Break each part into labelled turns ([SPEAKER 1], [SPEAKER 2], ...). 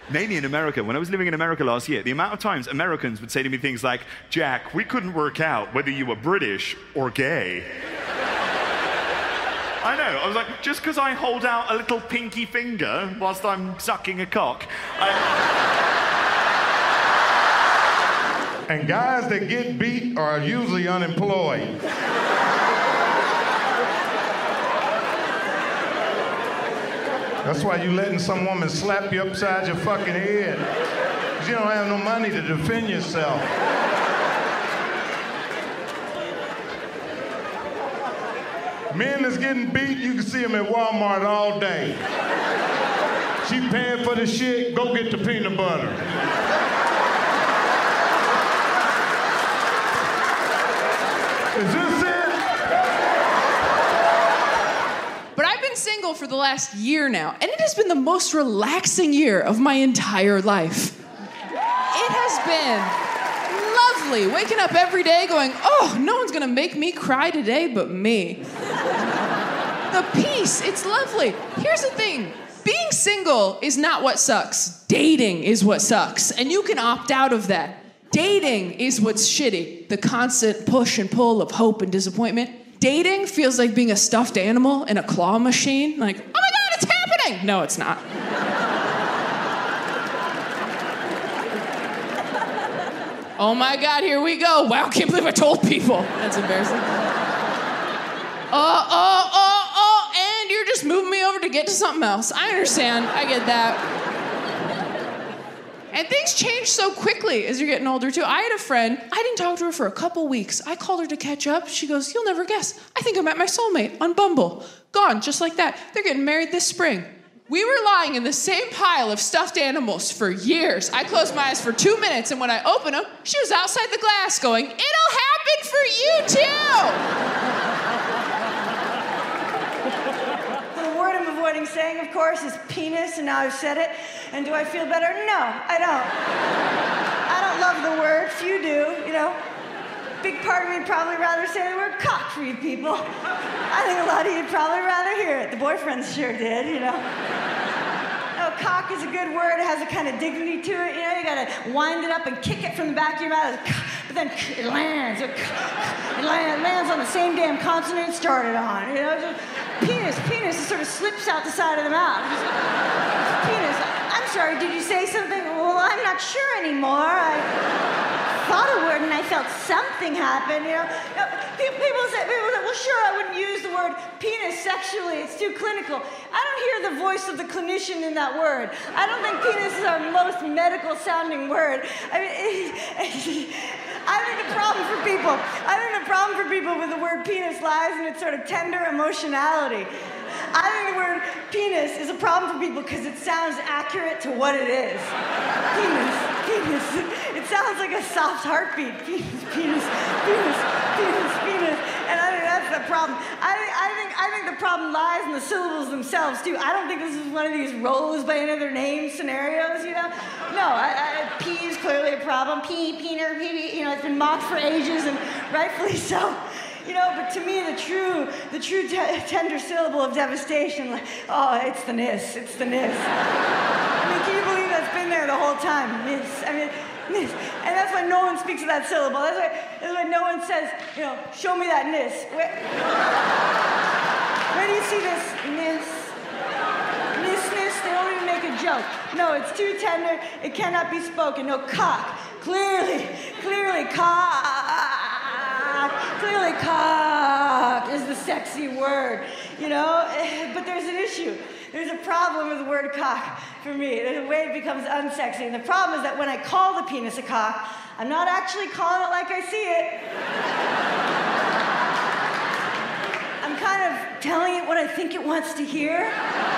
[SPEAKER 1] Mainly in America. When I was living in America last year, the amount of times Americans would say to me things like, Jack, we couldn't work out whether you were British or gay. I know. I was like, just because I hold out a little pinky finger whilst I'm sucking a cock.
[SPEAKER 2] And guys that get beat are usually unemployed. That's why you letting some woman slap you upside your fucking head. 'Cause you don't have no money to defend yourself. Men that's getting beat, you can see them at Walmart all day. She paying for the shit, go get the peanut butter. Is this it?
[SPEAKER 3] But I've been single for the last year now, and it has been the most relaxing year of my entire life. It has been lovely, waking up every day going, oh, no one's gonna make me cry today but me. The peace, it's lovely. Here's the thing, being single is not what sucks. Dating is what sucks, and you can opt out of that. Dating is what's shitty, the constant push and pull of hope and disappointment. Dating feels like being a stuffed animal in a claw machine. Like, oh my God, it's happening! No, it's not. Oh my God, here we go. Wow, can't believe I told people. That's embarrassing. And you're just moving me over to get to something else. I understand, I get that. And things change so quickly as you're getting older, too. I had a friend, I didn't talk to her for a couple weeks. I called her to catch up. She goes, you'll never guess. I think I met my soulmate on Bumble. Gone, just like that. They're getting married this spring. We were lying in the same pile of stuffed animals for years. I closed my eyes for 2 minutes, and when I opened them, she was outside the glass going, it'll happen for you, too!
[SPEAKER 4] The word I'm avoiding saying, of course, is penis, and now I've said it. And do I feel better? No, I don't. I don't love the word. Few do, you know. Big part of me would probably rather say the word cock for you people. I think a lot of you'd probably rather hear it. The boyfriends sure did, you know. No, cock is a good word. It has a kind of dignity to it, you know. You gotta wind it up and kick it from the back of your mouth. But then it lands. It lands on the same damn consonant it started on, you know. Just, penis, it sort of slips out the side of the mouth. Just, penis. I'm sorry, did you say something? Well, I'm not sure anymore. I thought a word and I felt something happen, you know. People say, well, sure, I wouldn't use the word penis sexually. It's too clinical. I don't hear the voice of the clinician in that word. I don't think penis is our most medical sounding word. I mean, I think the problem for people with the word penis lies in its sort of tender emotionality. I think the word penis is a problem for people because it sounds accurate to what it is. Penis. It sounds like a soft heartbeat. Penis. And I think that's the problem. I think the problem lies in the syllables themselves, too. I don't think this is one of these rose by another name scenarios, you know? No, P is clearly a problem. Peener, you know, it's been mocked for ages, and rightfully so. You know, but to me, the true tender syllable of devastation, like, oh, it's the nis. I mean, can you believe that's been there the whole time? Nis. I mean, nis. And that's why no one speaks of that syllable. That's why no one says, you know, show me that nis. Where do you see this nis? Nis. They don't even make a joke. No, it's too tender. It cannot be spoken. No, cock. Clearly, cock. Clearly, cock is the sexy word, you know? But there's an issue. There's a problem with the word cock for me. There's a way it becomes unsexy. And the problem is that when I call the penis a cock, I'm not actually calling it like I see it. I'm kind of telling it what I think it wants to hear.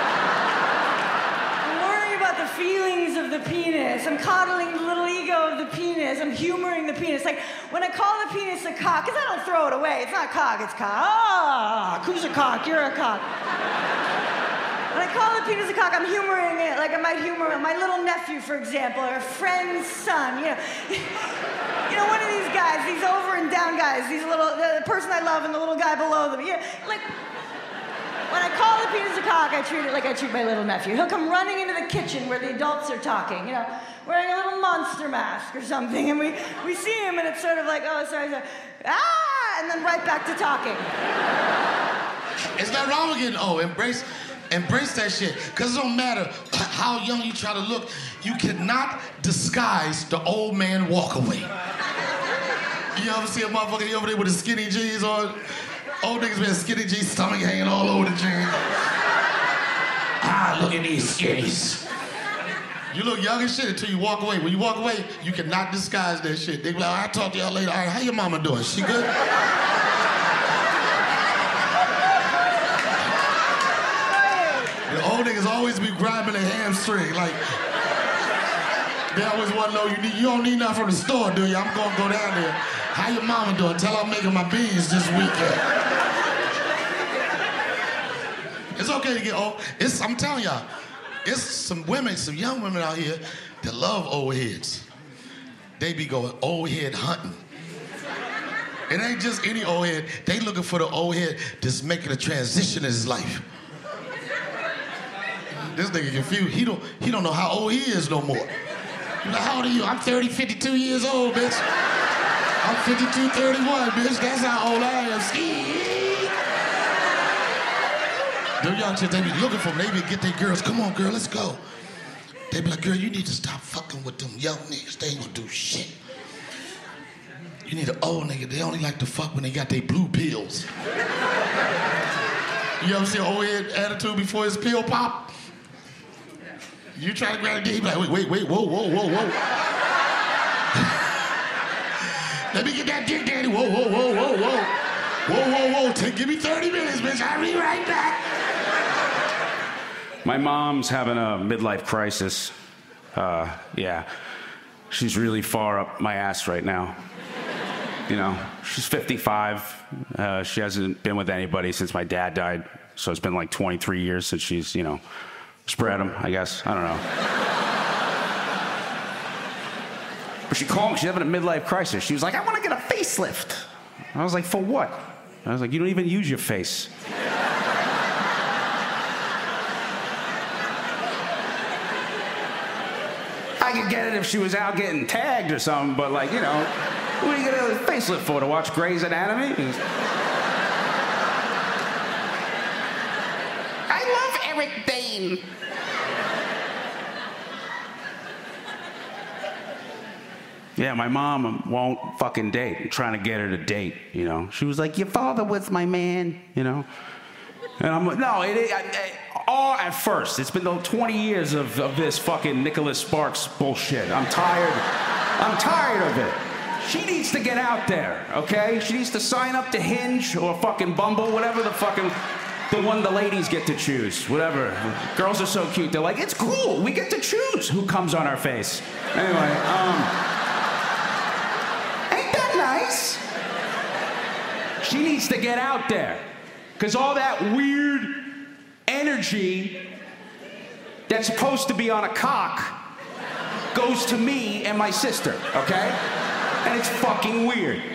[SPEAKER 4] About the feelings of the penis. I'm coddling the little ego of the penis. I'm humoring the penis. Like, when I call the penis a cock, because I don't throw it away. It's not cock, it's cock. Ah, who's a cock? You're a cock. When I call the penis a cock, I'm humoring it like I might humor my little nephew, for example, or a friend's son. You know, one of these guys, these over and down guys, the person I love and the little guy below them. You know, like, When I call the penis a cock, I treat it like I treat my little nephew. He'll come running into the kitchen where the adults are talking, you know, wearing a little monster mask or something, and we see him, and it's sort of like, oh, sorry, ah, and then right back to talking.
[SPEAKER 5] It's not wrong with getting old. Embrace that shit. Because it don't matter how young you try to look, you cannot disguise the old man walk away. You ever see a motherfucker over there with his skinny jeans on? Old niggas with skinny jeans, stomach hanging all over the jeans. Ah, look at these skinnies. You look young as shit until you walk away. When you walk away, you cannot disguise that shit. They be like, I'll talk to y'all later. All right, how your mama doing? She good? The old niggas always be grabbing their hamstring, like, they always want to know, you don't need nothing from the store, do you? I'm gonna go down there. How your mama doing? Tell her I'm making my beans this weekend. It's okay to get old. I'm telling y'all, it's some women, some young women out here that love old heads. They be going old head hunting. It ain't just any old head. They looking for the old head that's making a transition in his life. This nigga confused. He don't know how old he is no more. He's like, how old are you? I'm 52 years old, bitch. I'm 52, 31, bitch. That's how old I am. Them young chicks, they be looking for them. They be get their girls. Come on, girl, let's go. They be like, girl, you need to stop fucking with them young niggas. They ain't gonna do shit. You need an old nigga. They only like to fuck when they got their blue pills. You ever see an old head attitude before his pill pop? You try to grab a dick, he be like, wait, whoa. Let me get that dick, daddy. Whoa. Give me 30 minutes, bitch. I'll be right back.
[SPEAKER 6] My mom's having a midlife crisis. Yeah. She's really far up my ass right now. You know, she's 55. She hasn't been with anybody since my dad died. So it's been like 23 years since she's, you know, spread them, I guess. I don't know. But she called me. She's having a midlife crisis. She was like, I want to get a facelift. I was like, for what? I was like, you don't even use your face. I could get it if she was out getting tagged or something, but like, you know, what are you going to get a facelift for? To watch Grey's Anatomy? I love Eric Dane. Yeah, my mom won't fucking date. I'm trying to get her to date, you know. She was like, your father was my man, you know. And I'm like, no, all at first. It's been 20 years of this fucking Nicholas Sparks bullshit. I'm tired of it. She needs to get out there, okay? She needs to sign up to Hinge or fucking Bumble, whatever the fucking... The one the ladies get to choose, whatever. Girls are so cute. They're like, it's cool. We get to choose who comes on our face. Anyway, ain't that nice? She needs to get out there. Because all that weird energy that's supposed to be on a cock goes to me and my sister, okay? And it's fucking weird.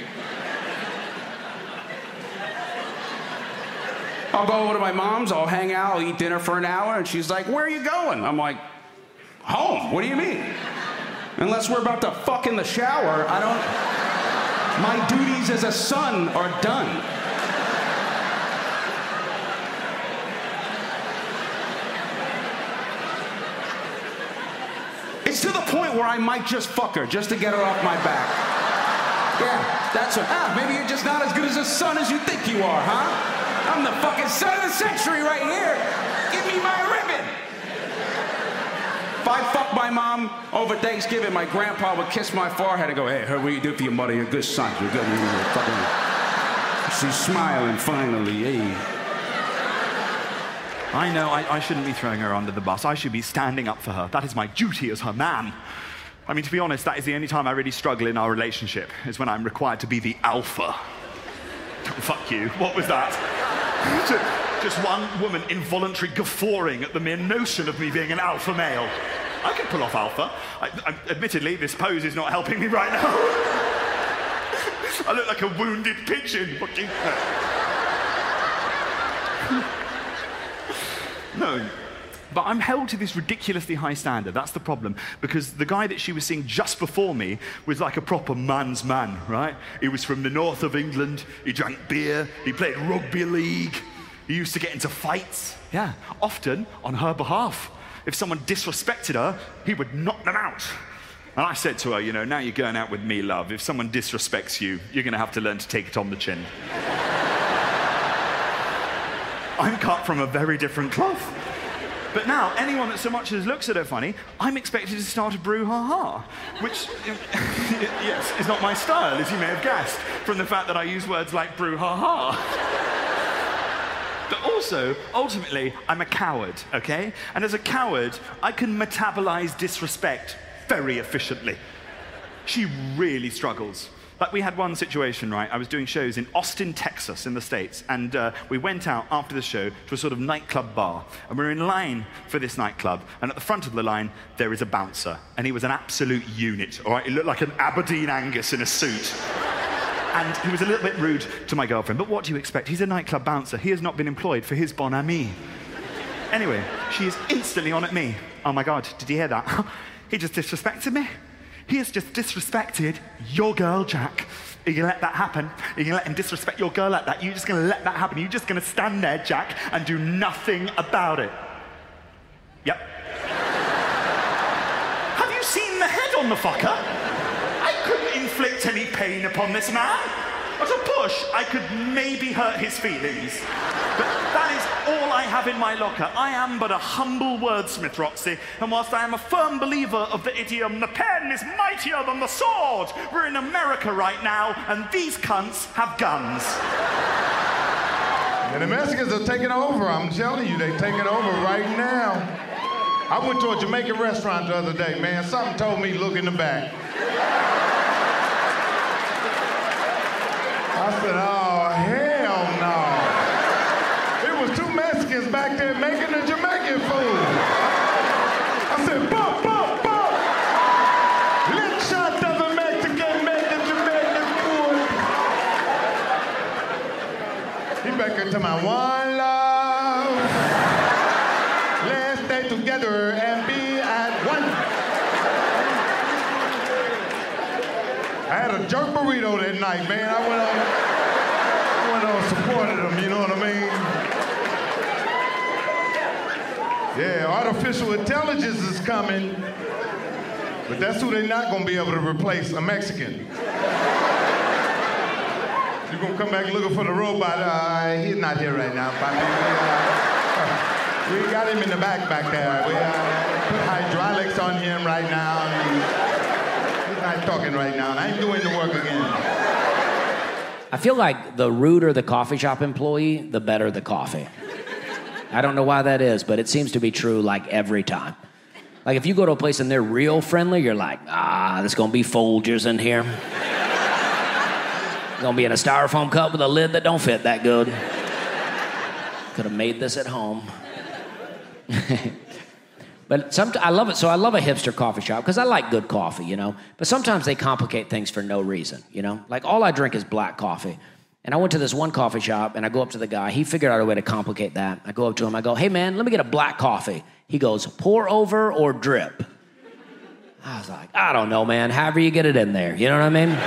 [SPEAKER 6] I'll go over to my mom's, I'll hang out, I'll eat dinner for an hour, and she's like, where are you going? I'm like, home, what do you mean? Unless we're about to fuck in the shower, my duties as a son are done. It's to the point where I might just fuck her, just to get her off my back. Yeah, that's her. Maybe you're just not as good as a son as you think you are, huh? I'm the fucking son of the century right here. Give me my ribbon. If I fuck my mom over Thanksgiving, my grandpa would kiss my forehead and go, hey, what you do for your mother? You're a good son. You're good. She's smiling finally. Hey.
[SPEAKER 1] I know I shouldn't be throwing her under the bus. I should be standing up for her. That is my duty as her man. I mean, to be honest, that is the only time I really struggle in our relationship, is when I'm required to be the alpha. Fuck you. What was that? Just one woman involuntary guffawing at the mere notion of me being an alpha male. I can pull off alpha. Admittedly, this pose is not helping me right now. I look like a wounded pigeon. No. But I'm held to this ridiculously high standard. That's the problem. Because the guy that she was seeing just before me was like a proper man's man, right? He was from the north of England. He drank beer. He played rugby league. He used to get into fights. Yeah, often on her behalf. If someone disrespected her, he would knock them out. And I said to her, you know, now you're going out with me, love. If someone disrespects you, you're going to have to learn to take it on the chin. I'm cut from a very different cloth. But now, anyone that so much as looks at her funny, I'm expected to start a brouhaha, which, yes, is not my style, as you may have guessed, from the fact that I use words like brouhaha. But also, ultimately, I'm a coward, okay? And as a coward, I can metabolize disrespect very efficiently. She really struggles. Like, we had one situation, right? I was doing shows in Austin, Texas, in the States, and we went out after the show to a sort of nightclub bar, and we were in line for this nightclub, and at the front of the line, there is a bouncer, and he was an absolute unit, all right? He looked like an Aberdeen Angus in a suit. And he was a little bit rude to my girlfriend, but what do you expect? He's a nightclub bouncer. He has not been employed for his bon ami. Anyway, she is instantly on at me. Oh my God, did you hear that? He just disrespected me. He has just disrespected your girl, Jack. Are you gonna let that happen? Are you gonna let him disrespect your girl like that? You're just gonna let that happen? You're just gonna stand there, Jack, and do nothing about it? Yep. Have you seen the head on the fucker? I couldn't inflict any pain upon this man. At a push, I could maybe hurt his feelings. But that is all I have in my locker. I am but a humble wordsmith, Roxy, and whilst I am a firm believer of the idiom, the pen is mightier than the sword, we're in America right now, and these cunts have guns.
[SPEAKER 2] And the Mexicans are taking over. I'm telling you, they're taking over right now. I went to a Jamaican restaurant the other day, man. Something told me, look in the back. I said, oh, hell no. It was two Mexicans back there making the Jamaican food. I said, bump, bump, bump. Let's shot of the Mexican make the Jamaican food. He beckoned to my one love. Let's stay together and be at one. I had a jerk burrito that night, man. I went on supported them, you know what I mean? Yeah, artificial intelligence is coming, but that's who they're not gonna be able to replace, a Mexican. You're gonna come back looking for the robot. He's not here right now, Papi. We got him in the back there. We put hydraulics on him right now. He's not talking right now, and I ain't doing the work again.
[SPEAKER 7] I feel like the ruder the coffee shop employee, the better the coffee. I don't know why that is, but it seems to be true like every time. Like if you go to a place and they're real friendly, you're like, there's gonna be Folgers in here. Gonna be in a styrofoam cup with a lid that don't fit that good. Could have made this at home. But I love it. So I love a hipster coffee shop because I like good coffee, you know. But sometimes they complicate things for no reason, you know. Like all I drink is black coffee. And I went to this one coffee shop and I go up to the guy. He figured out a way to complicate that. I go up to him. I go, hey, man, let me get a black coffee. He goes, pour over or drip? I was like, I don't know, man. However you get it in there. You know what I mean?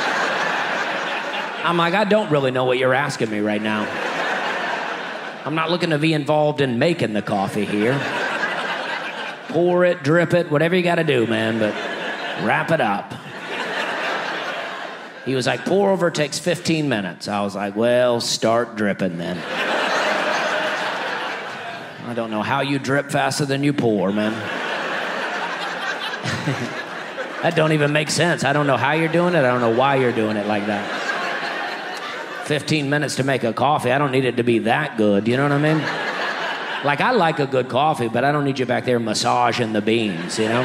[SPEAKER 7] I'm like, I don't really know what you're asking me right now. I'm not looking to be involved in making the coffee here. Pour it, drip it, whatever you got to do, man, but wrap it up. He was like, pour over takes 15 minutes. I was like, well, start dripping then. I don't know how you drip faster than you pour, man. That don't even make sense. I don't know how you're doing it. I don't know why you're doing it like that. 15 minutes to make a coffee. I don't need it to be that good. You know what I mean? Like, I like a good coffee, but I don't need you back there massaging the beans, you know?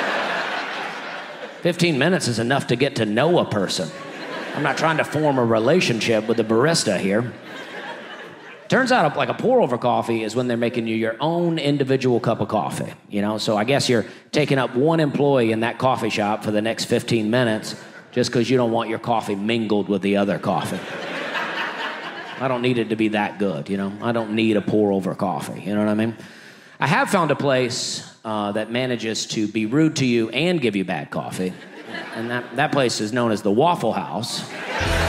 [SPEAKER 7] 15 minutes is enough to get to know a person. I'm not trying to form a relationship with the barista here. Turns out, like, a pour-over coffee is when they're making you your own individual cup of coffee, you know? So I guess you're taking up one employee in that coffee shop for the next 15 minutes just because you don't want your coffee mingled with the other coffee. I don't need it to be that good, you know? I don't need a pour-over coffee, you know what I mean? I have found a place that manages to be rude to you and give you bad coffee. And that place is known as the Waffle House.